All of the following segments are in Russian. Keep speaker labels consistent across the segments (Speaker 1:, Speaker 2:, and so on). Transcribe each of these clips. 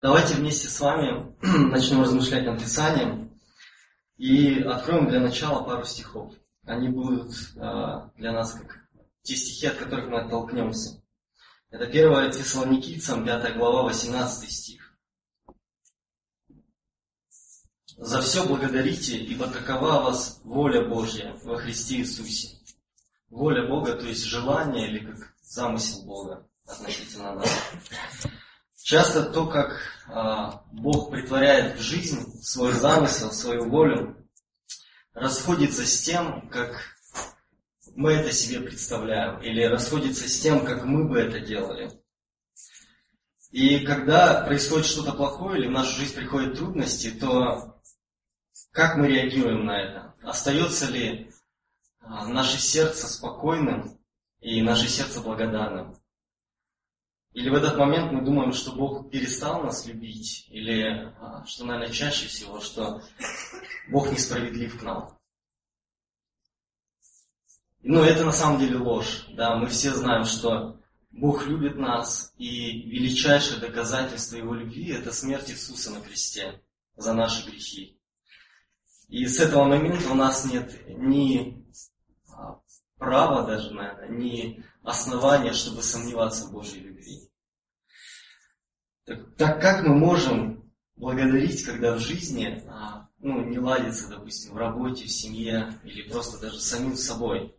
Speaker 1: Давайте вместе с вами начнем размышлять над Писанием и откроем для начала пару стихов. Они будут для нас как те стихи, от которых мы оттолкнемся. Это 1 Фессалоникийцам, 5 глава, 18 стих. «За все благодарите, ибо такова вас воля Божья во Христе Иисусе». Воля Бога, то есть желание или как замысел Бога относительно нас. Часто то, как Бог притворяет в жизнь свой замысел, свою волю, расходится с тем, как мы это себе представляем, или расходится с тем, как мы бы это делали. И когда происходит что-то плохое, или в нашу жизнь приходят трудности, то как мы реагируем на это? Остается ли наше сердце спокойным и наше сердце благодарным? Или в этот момент мы думаем, что Бог перестал нас любить, или, что, наверное, чаще всего, что Бог несправедлив к нам. Но это на самом деле ложь. Да? Мы все знаем, что Бог любит нас, и величайшее доказательство Его любви – это смерть Иисуса на кресте за наши грехи. И с этого момента у нас нет ни права даже, наверное, ни основания, чтобы сомневаться в Божьей любви. Так как мы можем благодарить, когда в жизни не ладится, допустим, в работе, в семье или просто даже с самим собой?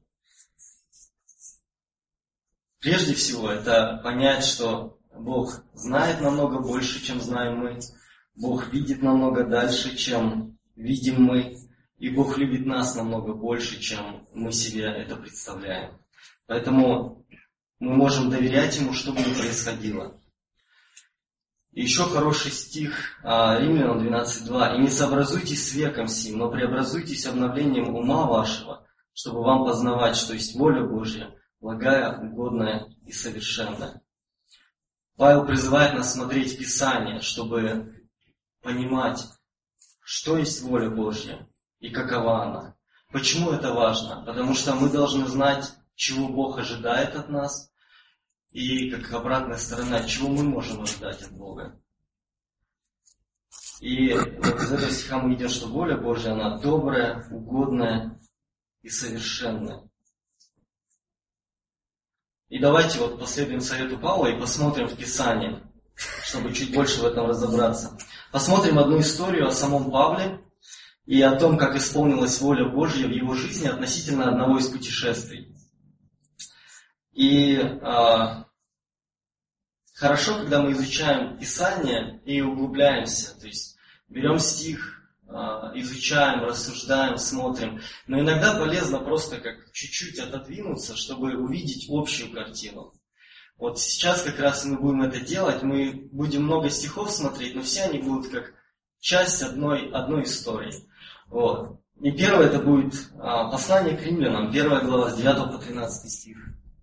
Speaker 1: Прежде всего, это понять, что Бог знает намного больше, чем знаем мы. Бог видит намного дальше, чем видим мы. И Бог любит нас намного больше, чем мы себе это представляем. Поэтому мы можем доверять Ему, что бы ни происходило. И еще хороший стих Римлянам 12:2. «И не сообразуйтесь с веком сим, но преобразуйтесь обновлением ума вашего, чтобы вам познавать, что есть воля Божья, благая, угодная и совершенная». Павел призывает нас смотреть Писание, чтобы понимать, что есть воля Божья и какова она. Почему это важно? Потому что мы должны знать, чего Бог ожидает от нас, и как обратная сторона, чего мы можем ожидать от Бога. И вот из этого стиха мы видим, что воля Божья, она добрая, угодная и совершенная. И давайте вот последуем совету Павла и посмотрим в Писание, чтобы чуть больше в этом разобраться. Посмотрим одну историю о самом Павле и о том, как исполнилась воля Божья в его жизни относительно одного из путешествий. И хорошо, когда мы изучаем Писание и углубляемся, то есть берем стих, изучаем, рассуждаем, смотрим. Но иногда полезно просто как чуть-чуть отодвинуться, чтобы увидеть общую картину. Вот сейчас как раз мы будем это делать, мы будем много стихов смотреть, но все они будут как часть одной истории. Вот. И первое это будет послание к римлянам, 1 глава, с 9 по 13 стих.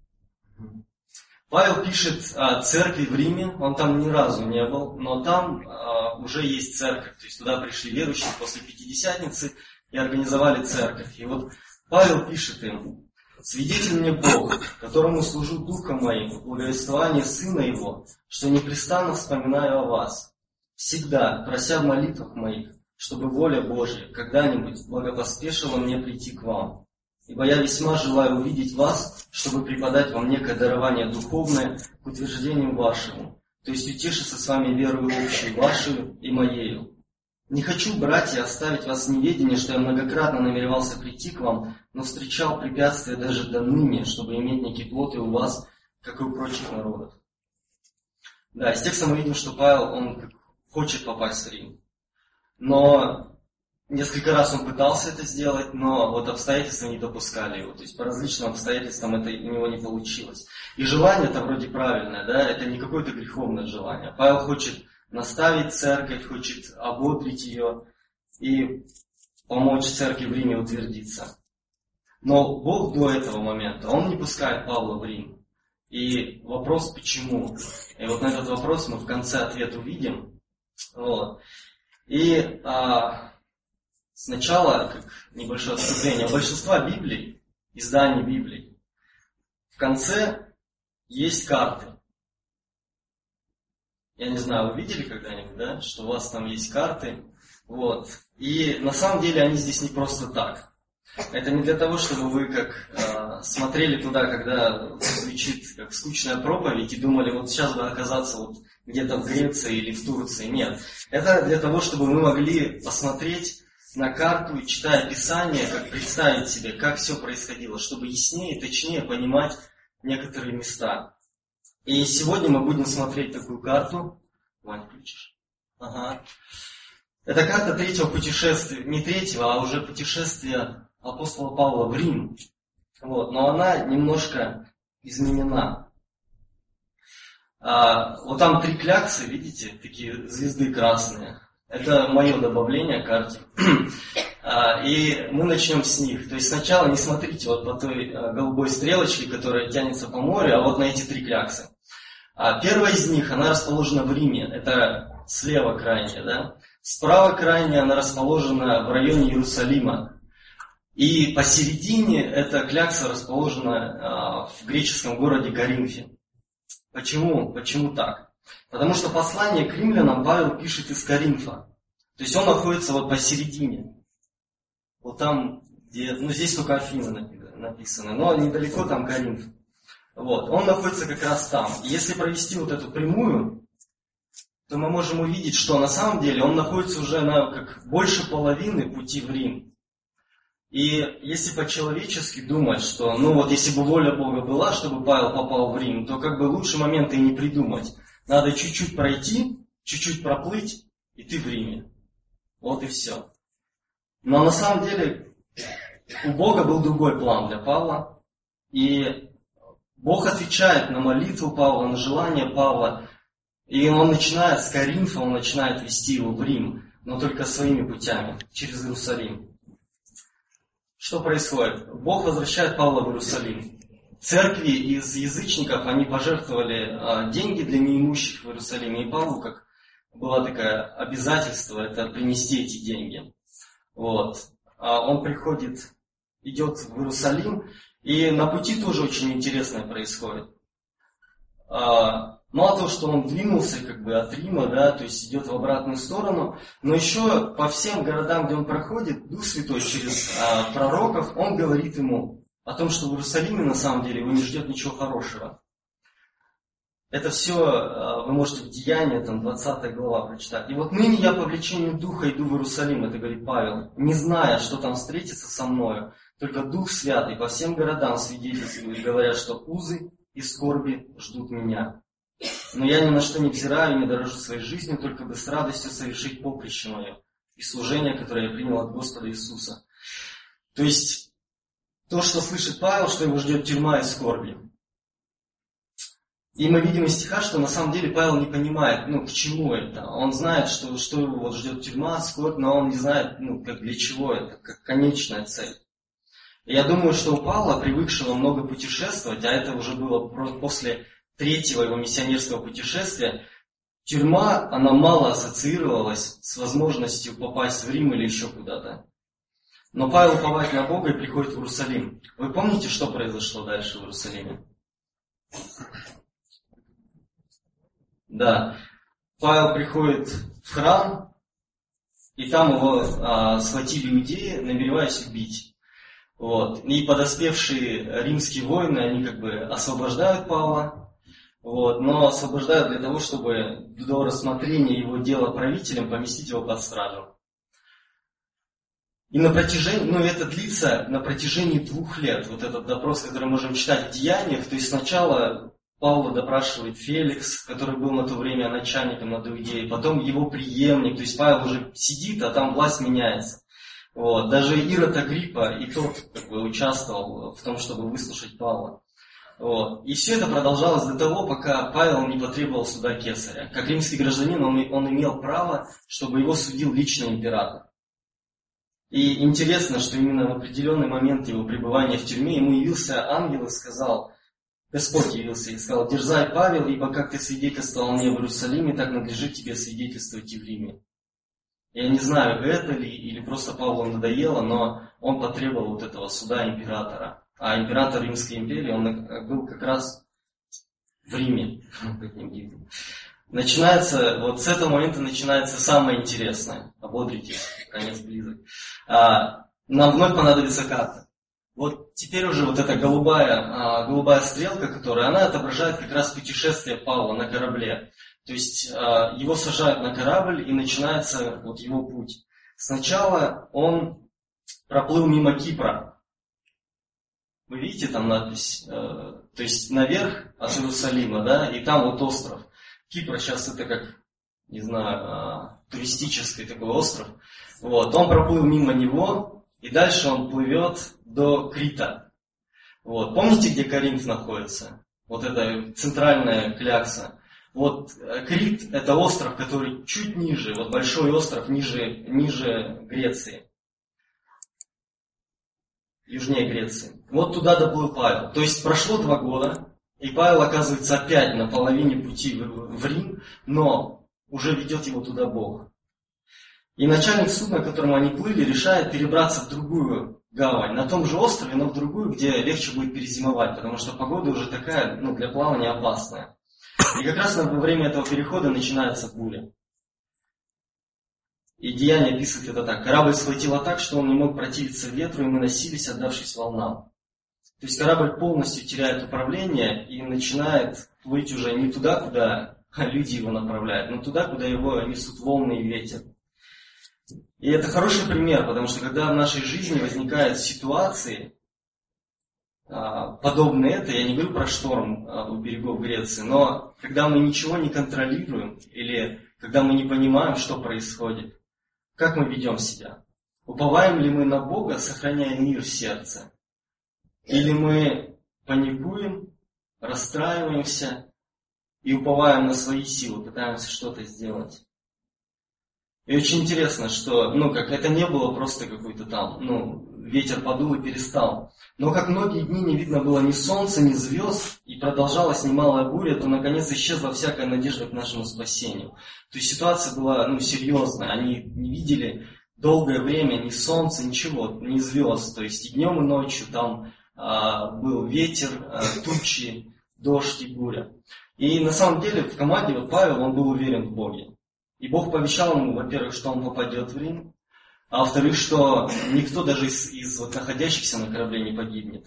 Speaker 1: Павел пишет о церкви в Риме, он там ни разу не был, но там уже есть церковь, то есть туда пришли верующие после Пятидесятницы и организовали церковь. И вот Павел пишет им: «Свидетель мне Бог, которому служу духом моим в благовествовании Сына Его, что непрестанно вспоминаю о вас, всегда прося в молитвах моих, чтобы воля Божья когда-нибудь благопоспешила мне прийти к вам. Ибо я весьма желаю увидеть вас, чтобы преподать вам некое дарование духовное к утверждению вашему, то есть утешиться с вами верою общей вашей и моею. Не хочу, братья, оставить вас в неведении, что я многократно намеревался прийти к вам, но встречал препятствия даже до ныне, чтобы иметь некий плод и у вас, как и у прочих народов». Да, из текста мы видим, что Павел, он хочет попасть в Рим. Но несколько раз он пытался это сделать, но вот обстоятельства не допускали его. То есть по различным обстоятельствам это у него не получилось. И желание-то вроде правильное, да, это не какое-то греховное желание. Павел хочет наставить церковь, хочет ободрить ее и помочь церкви в Риме утвердиться. Но Бог до этого момента, Он не пускает Павла в Рим. И вопрос почему? И вот на этот вопрос мы в конце ответ увидим. Вот. И сначала, как небольшое отступление, у большинства Библий, изданий Библии, в конце есть карты. Я не знаю, вы видели когда-нибудь, да, что у вас там есть карты. Вот. И на самом деле они здесь не просто так. Это не для того, чтобы вы как смотрели туда, когда звучит как скучная проповедь, и думали, вот сейчас бы оказаться вот где-то в Греции или в Турции. Нет. Это для того, чтобы мы могли посмотреть на карту и, читая Писание, как представить себе, как все происходило, чтобы яснее и точнее понимать некоторые места. И сегодня мы будем смотреть такую карту. Вань, включишь? Ага. Это карта третьего путешествия, не третьего, а уже путешествия апостола Павла в Рим. Вот. Но она немножко изменена. Вот там 3 кляксы, видите, такие звезды красные. Это мое добавление к карте. И мы начнем с них. То есть сначала не смотрите вот по той голубой стрелочке, которая тянется по морю, а вот на эти 3 кляксы. Первая из них, она расположена в Риме. Это слева крайняя, да? Справа крайняя, она расположена в районе Иерусалима. И посередине эта клякса расположена в греческом городе Коринфе. Почему? Почему так? Потому что послание к римлянам Павел пишет из Коринфа. То есть он находится вот посередине. Вот там, где, здесь только Афины написано, но недалеко там Коринф. Вот, он находится как раз там. И если провести вот эту прямую, то мы можем увидеть, что на самом деле он находится уже на как больше половины пути в Рим. И если по-человечески думать, что, вот если бы воля Бога была, чтобы Павел попал в Рим, то как бы лучше момента и не придумать. Надо чуть-чуть пройти, чуть-чуть проплыть, и ты в Риме. Вот и все. Но на самом деле у Бога был другой план для Павла. И Бог отвечает на молитву Павла, на желание Павла. И он начинает с Коринфа, он начинает вести его в Рим, но только своими путями, через Иерусалим. Что происходит? Бог возвращает Павла в Иерусалим. Церкви из язычников, они пожертвовали деньги для неимущих в Иерусалиме. И Павлу, как было такое обязательство, это принести эти деньги. Вот. Он идет в Иерусалим, и на пути тоже очень интересное происходит. Мало того, что он двинулся от Рима, да, то есть идет в обратную сторону, но еще по всем городам, где он проходит, Дух Святой через пророков, он говорит ему о том, что в Иерусалиме на самом деле его не ждет ничего хорошего. Это все вы можете в Деяниях, 20 глава прочитать. И вот ныне я по влечению Духа иду в Иерусалим, это говорит Павел, не зная, что там встретится со мною, только Дух Святый по всем городам свидетельствует и говорят, что узы и скорби ждут меня. Но я ни на что не взираю и не дорожу своей жизнью, только бы с радостью совершить поприще мое и служение, которое я принял от Господа Иисуса. То есть, то, что слышит Павел, что его ждет тюрьма и скорби. И мы видим из стиха, что на самом деле Павел не понимает, к чему это. Он знает, что его ждет тюрьма, скорбь, но он не знает, для чего это, как конечная цель. И я думаю, что у Павла, привыкшего много путешествовать, а это уже было после 3-го его миссионерского путешествия, тюрьма, она мало ассоциировалась с возможностью попасть в Рим или еще куда-то. Но Павел уповает на Бога и приходит в Иерусалим. Вы помните, что произошло дальше в Иерусалиме? Да. Павел приходит в храм, и там его схватили иудеи, намереваясь убить. Вот. И подоспевшие римские воины, они освобождают Павла, но освобождают для того, чтобы до рассмотрения его дела правителем поместить его под стражу. И это длится на протяжении 2 лет. Вот этот допрос, который мы можем читать в Деяниях, то есть сначала Павла допрашивает Феликс, который был на то время начальником над Иудеей, потом его преемник, то есть Павел уже сидит, а там власть меняется. Даже Ирод Агриппа и тот участвовал в том, чтобы выслушать Павла. И все это продолжалось до того, пока Павел не потребовал суда Кесаря. Как римский гражданин он имел право, чтобы его судил лично император. И интересно, что именно в определенный момент его пребывания в тюрьме ему явился ангел и сказал, Господь явился и сказал: «Дерзай, Павел, ибо как ты свидетельствовал мне в Иерусалиме, так надлежит тебе свидетельствовать и в Риме». Я не знаю, это ли, или просто Павлу надоело, но он потребовал вот этого суда императора. А император Римской империи, он был как раз в Риме. начинается, вот с этого момента начинается самое интересное. Ободритесь, конец близок. Нам вновь понадобится карта. Вот теперь уже вот эта голубая стрелка, она отображает как раз путешествие Павла на корабле. То есть его сажают на корабль и начинается вот его путь. Сначала он проплыл мимо Кипра. Вы видите там надпись? То есть наверх от Иерусалима, да, и там вот остров. Кипр сейчас это как, не знаю, туристический такой остров. Вот, он проплыл мимо него. И дальше он плывет до Крита. Вот. Помните, где Коринф находится? Вот это центральная клякса. Вот Крит – это остров, который чуть ниже, вот большой остров ниже Греции. Южнее Греции. Вот туда доплыл Павел. То есть прошло 2 года, и Павел оказывается опять на половине пути в Рим, но уже ведет его туда Бог. И начальник судна, к которому они плыли, решает перебраться в другую гавань, на том же острове, но в другую, где легче будет перезимовать, потому что погода уже такая, для плавания опасная. И как раз во время этого перехода начинается буря. И Деяние описывает это так. Корабль схватило так, что он не мог противиться ветру, и мы носились, отдавшись волнам. То есть корабль полностью теряет управление и начинает плыть уже не туда, куда люди его направляют, но туда, куда его несут волны и ветер. И это хороший пример, потому что когда в нашей жизни возникают ситуации, подобные этой, я не говорю про шторм у берегов Греции, но когда мы ничего не контролируем, или когда мы не понимаем, что происходит, как мы ведем себя? Уповаем ли мы на Бога, сохраняя мир в сердце? Или мы паникуем, расстраиваемся и уповаем на свои силы, пытаемся что-то сделать? И очень интересно, что, это не было просто какой-то там, ветер подул и перестал. Но как многие дни не видно было ни солнца, ни звезд, и продолжалась немалая буря, то наконец исчезла всякая надежда к нашему спасению. То есть ситуация была, серьезная. Они не видели долгое время ни солнца, ничего, ни звезд. То есть и днем, и ночью там был ветер, тучи, дождь и буря. И на самом деле в команде Павел, он был уверен в Боге. И Бог пообещал ему, во-первых, что он попадет в Рим, а во-вторых, что никто даже из находящихся на корабле не погибнет.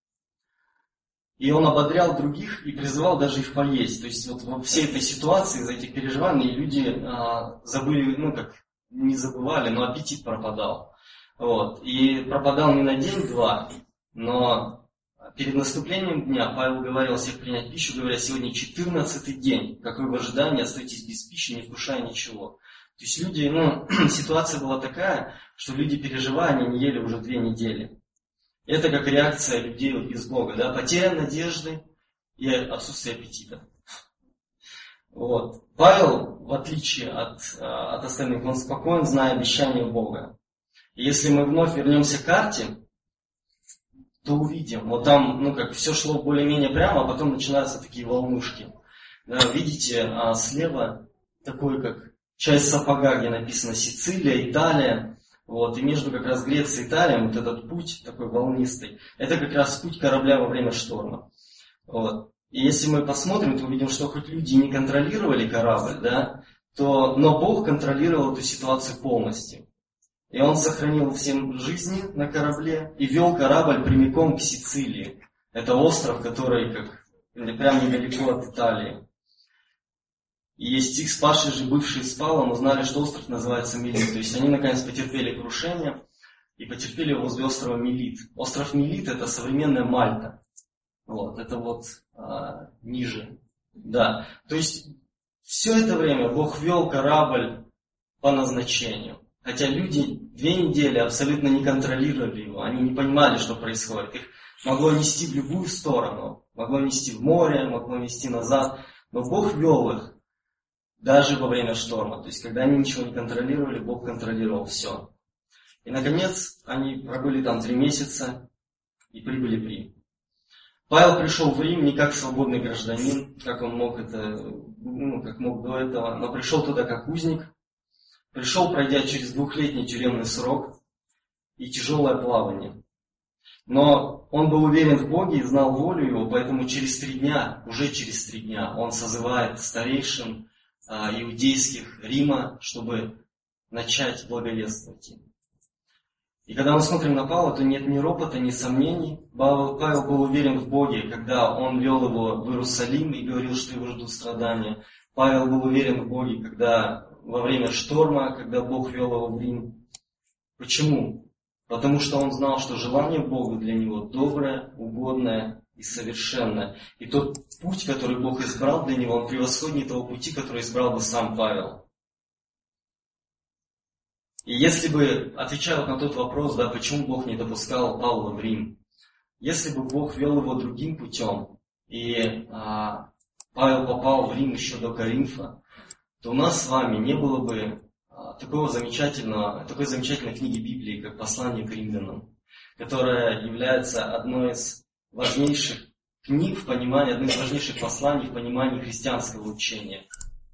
Speaker 1: И он ободрял других и призывал даже их поесть. То есть во всей этой ситуации, из-за этих переживаний, люди забыли, не забывали, но аппетит пропадал. Вот. И пропадал не на день-два, но перед наступлением дня Павел говорил всех принять пищу, говоря, сегодня 14-й день, как вы в ожидании остаетесь без пищи, не вкушая ничего. То есть люди, ситуация была такая, что люди, переживая, они не ели уже 2 недели. Это как реакция людей без Бога, да, потеря надежды и отсутствие аппетита. Вот. Павел, в отличие от остальных, он спокоен, зная обещание Бога. И если мы вновь вернемся к карте, то увидим. Вот там, все шло более-менее прямо, а потом начинаются такие волнушки. Да, видите, слева такой, как часть сапога, где написано Сицилия, Италия. Вот, и между как раз Грецией и Италией вот этот путь такой волнистый. Это как раз путь корабля во время шторма. Вот. И если мы посмотрим, то увидим, что хоть люди не контролировали корабль, да, но Бог контролировал эту ситуацию полностью. И он сохранил всем жизни на корабле и вел корабль прямиком к Сицилии. Это остров, который прям недалеко от Италии. И есть стих: спасшие же бывшие с Павлом узнали, что остров называется Милит. То есть они наконец потерпели крушение и потерпели его возле острова Милит. Остров Милит — это современная Мальта. Вот, это ниже. Да. То есть все это время Бог вел корабль по назначению. Хотя люди 2 недели абсолютно не контролировали его, они не понимали, что происходит. Их могло нести в любую сторону, могло нести в море, могло нести назад. Но Бог вел их даже во время шторма. То есть, когда они ничего не контролировали, Бог контролировал все. И, наконец, они пробыли там 3 месяца и прибыли в Рим. Павел пришел в Рим не как свободный гражданин, как он мог как мог до этого, но пришел туда как узник. Пришел, пройдя через 2-летний тюремный срок и тяжелое плавание. Но он был уверен в Боге и знал волю Его, поэтому уже через 3 дня он созывает старейшин, иудейских Рима, чтобы начать благовествовать им. И когда мы смотрим на Павла, то нет ни ропота, ни сомнений. Павел был уверен в Боге, когда он вел его в Иерусалим и говорил, что его ждут страдания. Павел был уверен в Боге, когда во время шторма, когда Бог вел его в Рим. Почему? Потому что он знал, что желание Бога для него доброе, угодное и совершенное. И тот путь, который Бог избрал для него, он превосходнее того пути, который избрал бы сам Павел. И если бы, отвечая на тот вопрос, да, почему Бог не допускал Павла в Рим, если бы Бог вел его другим путем, и Павел попал в Рим еще до Коринфа, то у нас с вами не было бы такой замечательной книги Библии, как «Послание к римлянам», которая является одной из важнейших книг в понимании, одним из важнейших посланий в понимании христианского учения.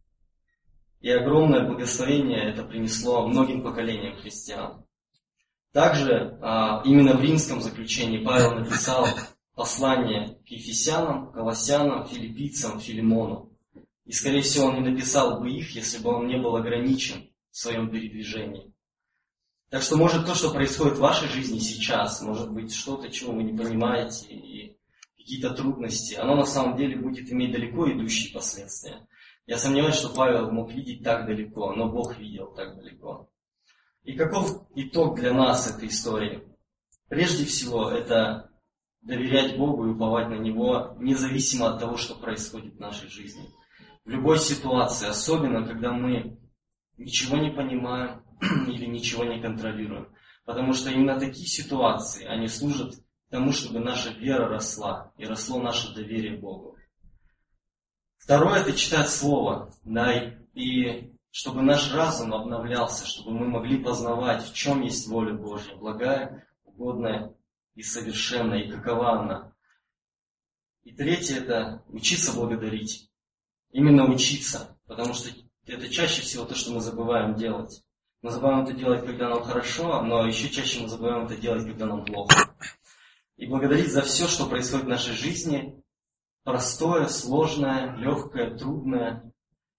Speaker 1: И огромное благословение это принесло многим поколениям христиан. Также именно в римском заключении Павел написал послание к Ефесянам, Колоссянам, Филиппийцам, Филимону. И, скорее всего, он не написал бы их, если бы он не был ограничен в своем передвижении. Так что, может, то, что происходит в вашей жизни сейчас, может быть, что-то, чего вы не понимаете, и какие-то трудности, оно на самом деле будет иметь далеко идущие последствия. Я сомневаюсь, что Павел мог видеть так далеко, но Бог видел так далеко. И каков итог для нас этой истории? Прежде всего, это доверять Богу и уповать на Него, независимо от того, что происходит в нашей жизни. В любой ситуации, особенно когда мы ничего не понимаем или ничего не контролируем. Потому что именно такие ситуации, они служат тому, чтобы наша вера росла и росло наше доверие Богу. Второе – это читать Слово, да, и чтобы наш разум обновлялся, чтобы мы могли познавать, в чем есть воля Божья, благая, угодная и совершенная, и какова она. И третье – это учиться благодарить. Именно учиться, потому что это чаще всего то, что мы забываем делать. Мы забываем это делать, когда нам хорошо, но еще чаще мы забываем это делать, когда нам плохо. И благодарить за все, что происходит в нашей жизни, простое, сложное, легкое, трудное,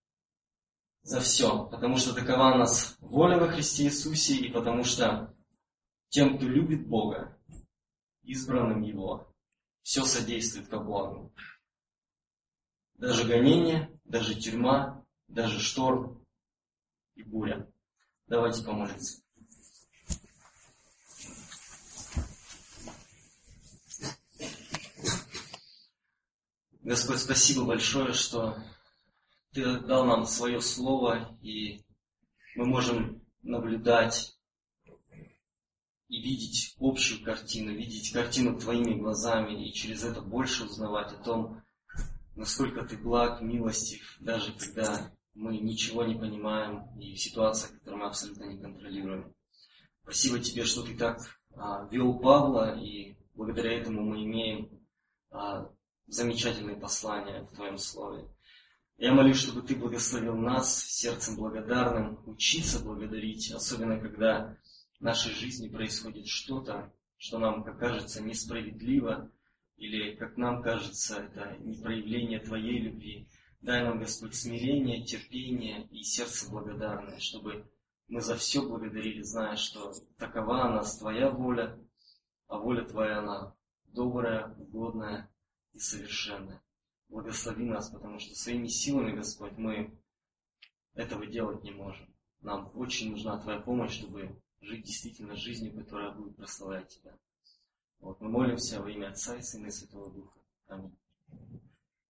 Speaker 1: за все. Потому что такова у нас воля во Христе Иисусе, и потому что тем, кто любит Бога, избранным Его, все содействует ко благу. Даже гонение, даже тюрьма, даже шторм и буря. Давайте помолимся. Господь, спасибо большое, что Ты дал нам свое слово, и мы можем наблюдать и видеть общую картину, видеть картину Твоими глазами, и через это больше узнавать о том, насколько Ты благ, милостив, даже когда мы ничего не понимаем, и в ситуациях, которые мы абсолютно не контролируем. Спасибо Тебе, что Ты так вел Павла, и благодаря этому мы имеем замечательные послания в Твоем Слове. Я молюсь, чтобы Ты благословил нас сердцем благодарным, учиться благодарить, особенно когда в нашей жизни происходит что-то, что нам, как кажется, несправедливо, или, как нам кажется, это не проявление Твоей любви. Дай нам, Господь, смирение, терпение и сердце благодарное, чтобы мы за все благодарили, зная, что такова она, Твоя воля, а воля Твоя, она добрая, угодная и совершенная. Благослови нас, потому что своими силами, Господь, мы этого делать не можем. Нам очень нужна Твоя помощь, чтобы жить действительно жизнью, которая будет прославлять Тебя. Мы молимся во имя Отца и Сына и Святого Духа. Аминь.